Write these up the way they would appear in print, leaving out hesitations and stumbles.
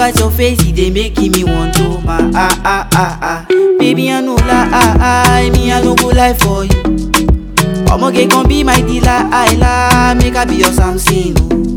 at your face, it dey making me want to baby, I know lie, me I no go lie for you. Omoge gon' be my dealer, make I be your Samson.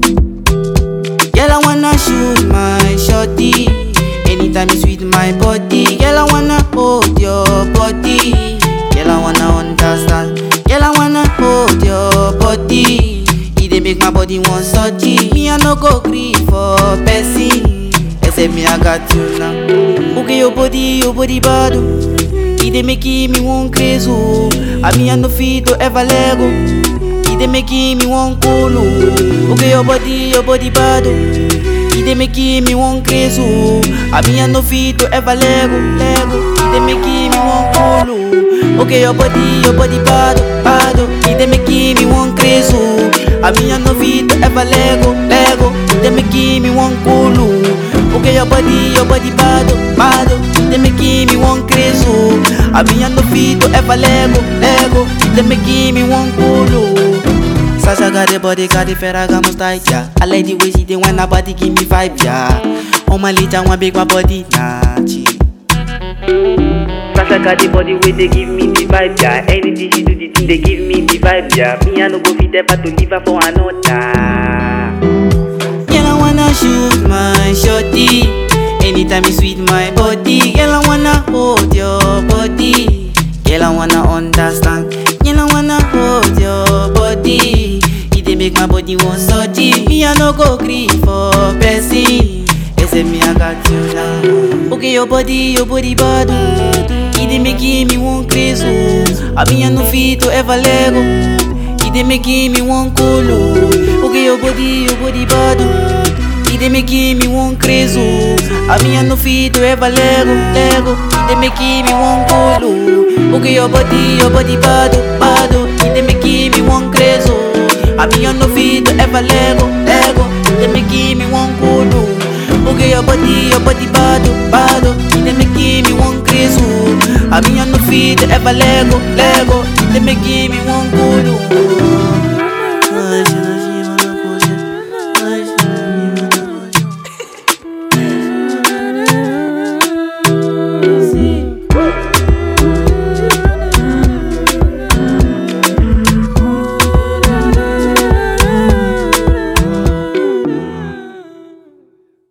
Girl, I wanna shoot my shorty. Anytime you sweet my body, girl, I wanna hold your body. Girl, I wanna understand. Girl, I wanna hold your body. It dey make my body want surgery. Me I no go gree for person. Except me I got you now. Okay, your body bad. It dey making me want crazy. I mean I no fit to ever let go. It dey making me want cool. Okay, your body bad. It dey making me want crazy. I mean I no fit to ever let go. It dey making me want cool. Okay, your body bad. It dey making me want crazy. I mean I no fit to ever let go. It dey making me want cool. Okay, your body bad. It dey making me want crazy. I mean I no fit to ever let go. It dey making me want cool. Sasha got the body, got the Ferragamo style, yeah. I like the way she dey when her body give me vibe, yeah. On my later one big my body, nah, G. Sasha got the body way they give me the vibe, yeah. Anything she do, the thing they give me the vibe, yeah. Me I no go fit ever to leave her for another. Girl, I wanna shoot my shorty. Anytime you sweet my body, girl, I wanna hold your body. Girl, I wanna understand. Girl, I wanna hold your body. It dey make my body want surgery. Me I no go gree for person. Except me I got you now. Okay, your body bad. It dey making me want crazy. I mean I no fit to ever let go. It dey making me want cool. Okay, your body bad. It dey making me want crazy. I mean I no fit to ever let go. It dey making me want cool. Okay, your body bad. It dey making me want crazy. I mean I no fit to ever let go. It dey making me want cool. Okay, your body bad. It dey making me want crazy. I mean I no fit to ever let go. It dey making me want cool.